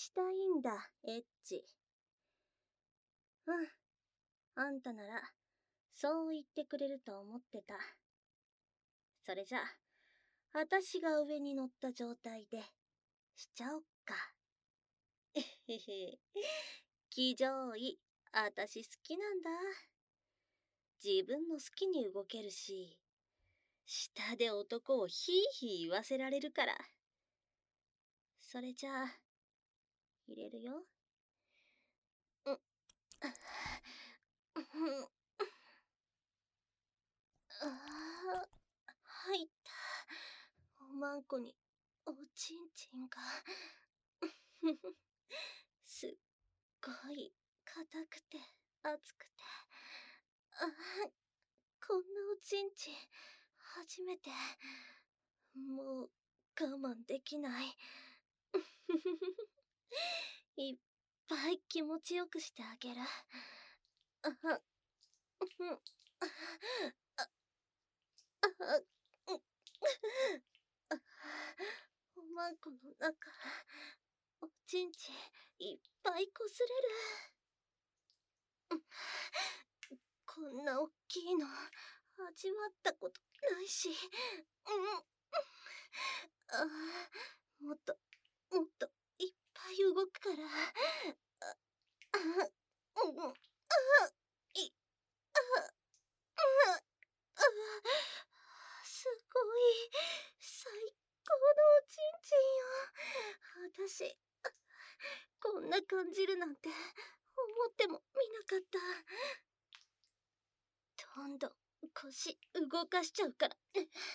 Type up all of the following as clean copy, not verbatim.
したいんだ、エッチ。うん、あんたなら、そう言ってくれると思ってた。それじゃ、あたしが上に乗った状態で、しちゃおっか。えへへ。騎乗位、あたし好きなんだ。自分の好きに動けるし、下で男をヒーヒー言わせられるから。それじゃあ、入れるよ。うん。入った。おまんこに、おちんちんが。すっごい、硬くて、熱くて。こんなおちんちん、初めて。もう、我慢できない。いっぱい気持ちよくしてあげる。おまんこの中、おちんちんいっぱいこすれる。こんなおっきいの味わったことないし。もっと、もっといっぱい動くから。い、すごい、最高のおちんちんよ。あたし、こんな感じるなんて思ってもみなかった。どんどん腰動かしちゃうから。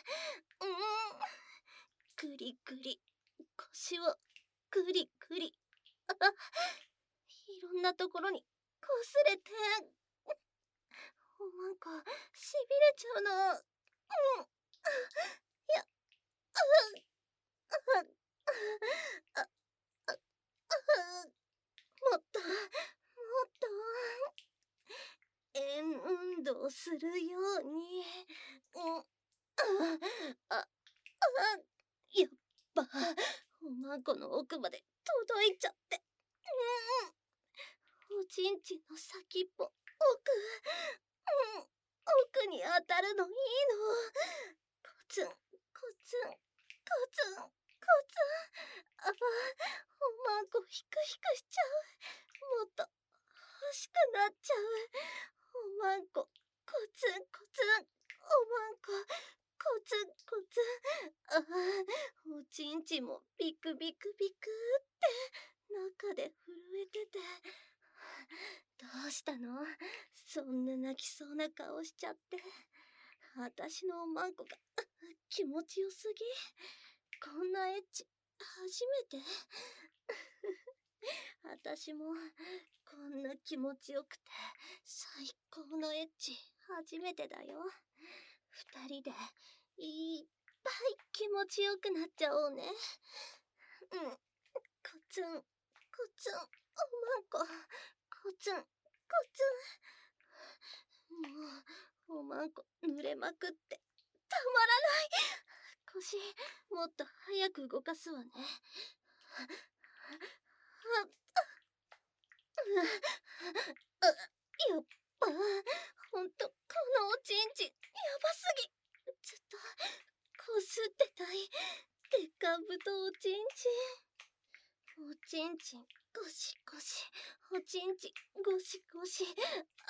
ぐりぐり、腰をぐりぐり。いろんなところにこすれて。おまんこ、しびれちゃうの。や、もっと、もっと、円運動するように。やっぱ、おまんこの奥まで届いちゃって。おちんちんの先っぽ、奥に当たるのいいの。コツン、コツン、コツン、コツン。おまんこヒクヒクしちゃう。もっと欲しくなっちゃう。おまんこ、コツンコツン。おまんこ、コツンコツン。おちんちんもビクビクビクって中で震えてて。どうしたの？そんな泣きそうな顔しちゃって。あたしのおまんこが気持ちよすぎ。こんなエッチ初めて。あたしもこんな気持ちよくて最高のエッチ初めてだよ。二人でいっぱい気持ちよくなっちゃおうね。コツンコツン、おまんこ、コツンコツン。もうおまんこ濡れまくってたまらない。腰もっと早く動かすわね。やっぱ、ほんと、このおちんちん、やばすぎ。ずっと、こすってたい。でかぶとおちんちん。おちんちん、ゴシゴシ。おちんちん、ゴシゴシ。もう、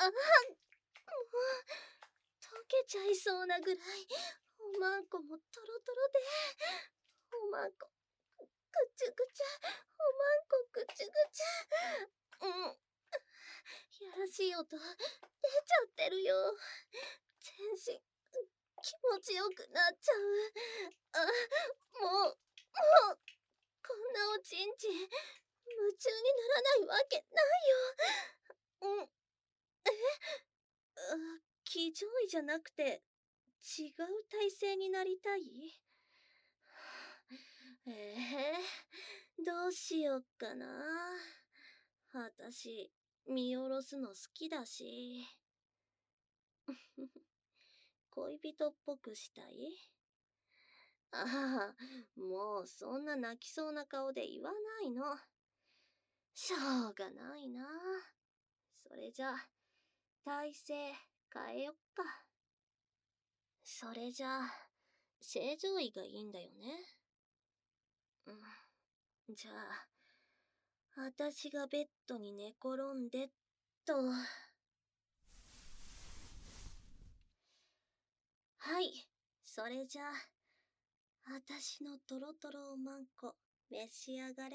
溶けちゃいそうなぐらい。おまんこもトロトロで。おまんこ、ぐちゅぐちゅ。おまんこ、ぐちゅぐちゅ。やらしい音、出ちゃってるよ。全身、気持ちよくなっちゃう。もう、こんなおちんちん、夢中にならないわけないよ。騎乗位じゃなくて、違う体勢になりたい？どうしよっかな。あたし、見下ろすの好きだし。恋人っぽくしたい？ああ、もうそんな泣きそうな顔で言わないの。 しょうがないな。それじゃ、体勢変えよっか。それじゃあ、正常位がいいんだよね。じゃあ、私がベッドに寝転んでっと。はい、それじゃあ、私のトロトロおまんこ、召し上がれ。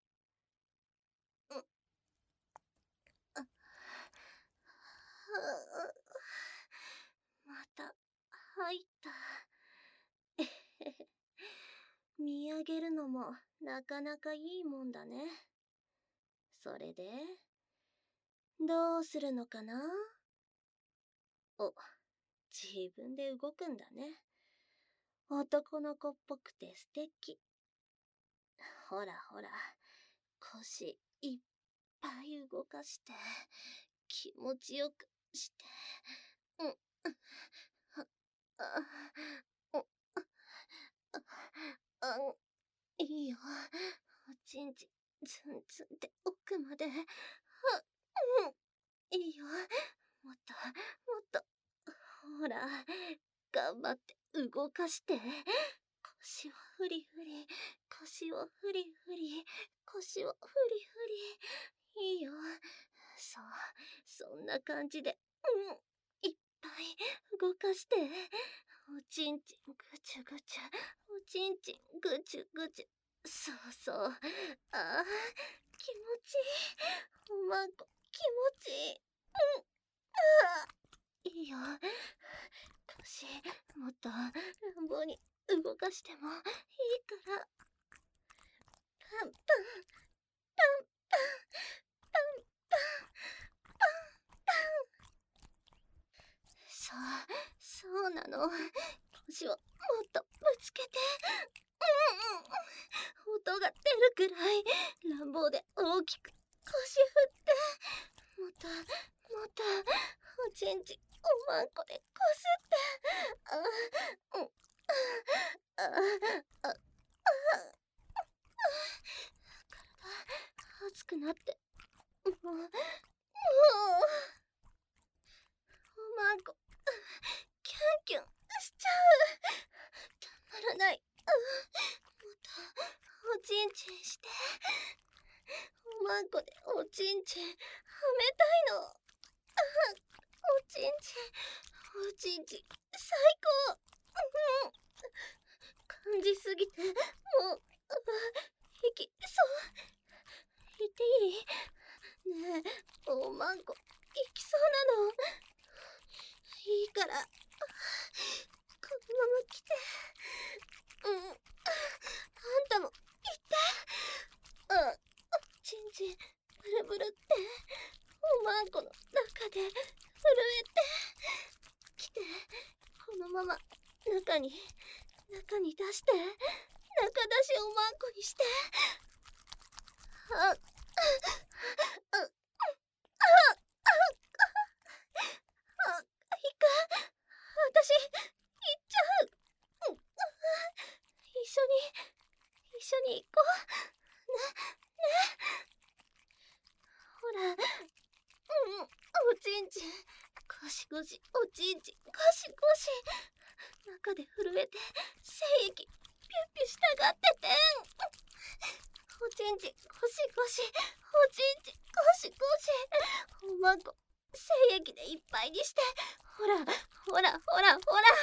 また、入った。見上げるのもなかなかいいもんだね。それで、どうするのかな？お、自分で動くんだね。男の子っぽくて素敵。ほらほら、腰いっぱい動かして、気持ちよくして。あ、あ、いいよ。おちんちツンツンって奥まで。いいよ。もっと、もっと。ほら、頑張って動かして。腰をフリフリ、腰をフリフリ、腰をフリフリ。いいよ。そう、そんな感じで、いっぱい動かして。おちんちんぐちゅぐちゅ、おちんちんぐちゅぐちゅ。そうそう。ああ、気持ちいい。おまんこ、気持ちいい。いいよ。腰、もっと乱暴に動かしてもいいから。パンパン、パンパン、パンパン、パンパン。そう、そうなの。腰をもっとぶつけて。音が出るくらい乱暴で大きく腰振って。もっと、もっと、おちんち、おまんこでこすって。あ、あ、あ、あ、体熱くなって。もう、おまんこ、キュンキュンしちゃう。たまらない。もっと、おちんちんして。おまんこでおちんちん、はめたいの。おちんちん、おちんちん、最高。感じすぎて、もう、息、そう、言っていい？ねえ、おまんこ、行きそうなの。いいから、このまま来て。あんたも、行って。ちんちん、ブルブルって、おまんこの中で、震えて。来て、このまま、中に出して。中出しおまんこにして。あ、あ、あ、いかん。私、行っちゃう。一緒に行こう。ほら、おちんちん。ゴシゴシ、おちんちん、ゴシゴシ。中で震えて、精液、ピュッピュしたがってて。おちんちん、ゴシゴシ、おちんちん、ゴシゴシ。おまんこ、精液でいっぱいにして。ほら、ほら、ほら、ほら。いく、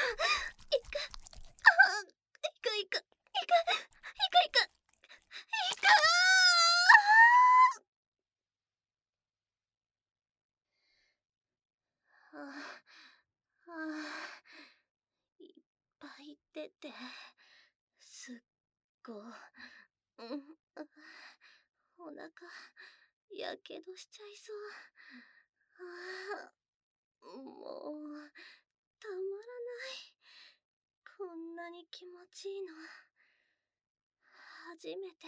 いく、いく、いく、いく、いく、いく。ああ、いっぱい出て、すっご、お腹、やけどしちゃいそう。もう、たまらない。こんなに気持ちいいの、初めて。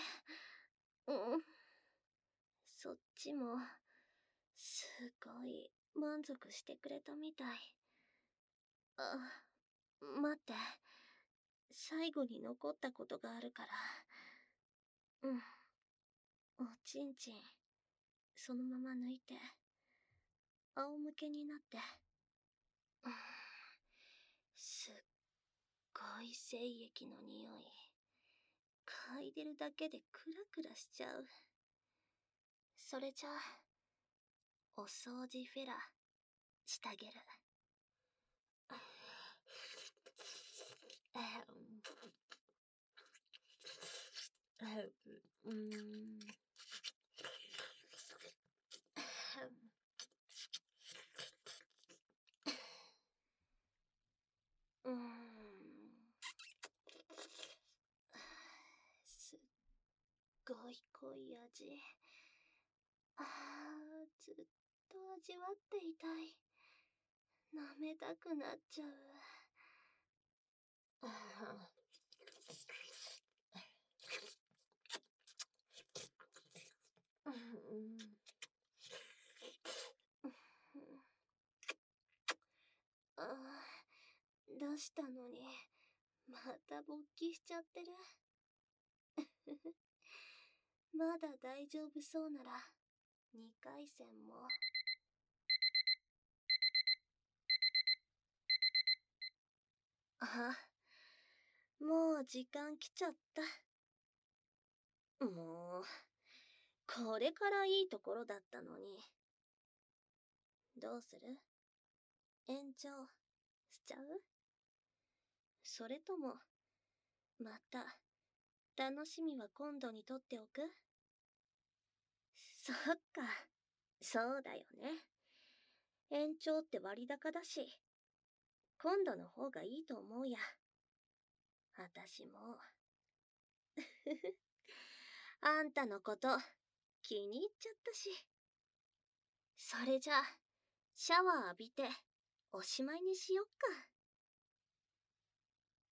そっちも、すごい満足してくれたみたい。待って。最後に残ったことがあるから。おちんちん、 そのまま抜いて、仰向けになって、すっごい精液の匂い。嗅いでるだけでクラクラしちゃう。それじゃあ、お掃除フェラ、してあげる。すっごい濃い味。ずっと味わっていたい。舐めたくなっちゃう。出したのに、また勃起しちゃってる。まだ大丈夫そうなら、2回戦も。もう時間来ちゃった。もう、これからいいところだったのに。どうする？延長しちゃう？それとも、また、楽しみは今度にとっておく？そっか、そうだよね。延長って割高だし、今度の方がいいと思うや。あたしも。あんたのこと気に入っちゃったし。それじゃあ、シャワー浴びておしまいにしよっか。